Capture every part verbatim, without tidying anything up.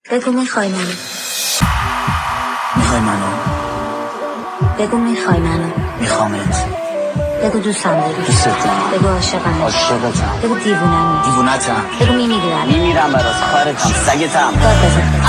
بگو میخوای منو. میخوای منو؟ بگو میخوای منو. میخوامت. بگو دوستم داری. دوست دارم. بگو عاشقم. عاشقتم. بگو دیوونم. دیوونتم. بگو میمیرم. میمیرم برات. خارتم. سگتم. داد بزن.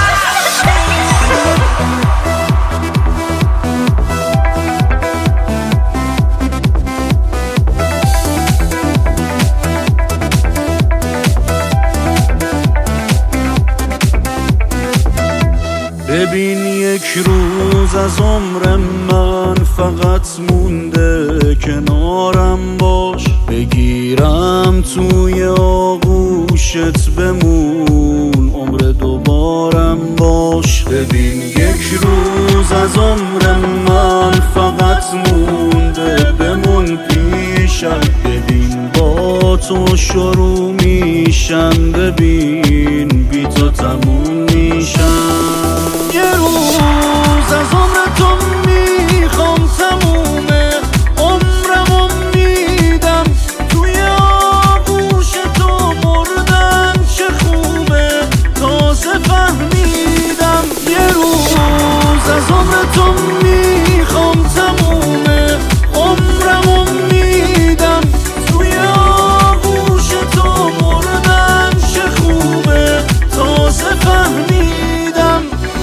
ببین یک روز از عمر من فقط مونده، کنارم باش، بگیرم توی آغوشت بمون، عمر دوبارم باش. ببین یک روز از عمر من فقط مونده، بمون پیشم، ببین با تو شروع میشم، ببین بی تو تموم میشم. یه روز از عمر تو میخوام تمومه، عمرمو میدم توی آغوش تو، مردن چه خوبه تازه فهمیدم. یه روز از عمر تو میخوام تمومه، عمرمو میدم توی آغوش تو، مردن چه خوبه تازه فهمیدم.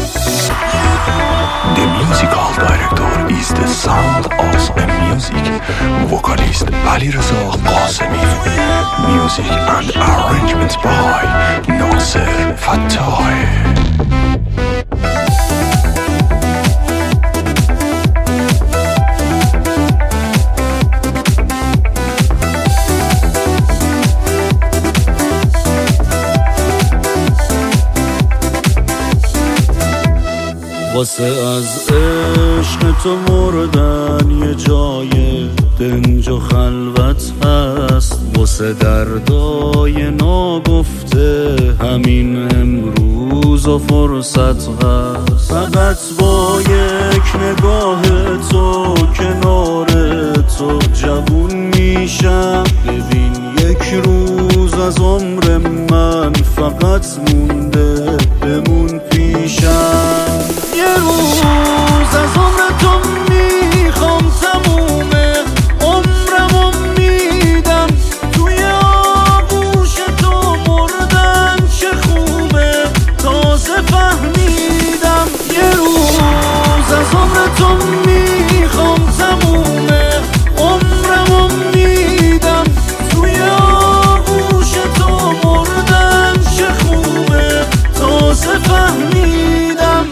The musical director is the sound of the music. Vocalist Alireza Qasemi. Music and arrangements by Nasser Fattah. واسه از عشق تو مردن یه جای دنج و خلوت هست، واسه دردای ناگفته همین امروز و فرصت هست. فقط با یک نگاه تو کنار تو جوون میشم. ببین یک روز از عمر من فقط مونده، بمون پیشم. یه روز از عمر تو میخوام تمومه، عمرمو میدم توی آغوش تو، مردن چه خوبه تازه فهمیدم. یه روز از عمر تو میخوام تمومه، عمرمو میدم توی آغوش تو، مردن چه خوبه تازه فهمیدم.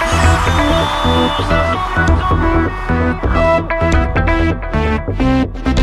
Thank you.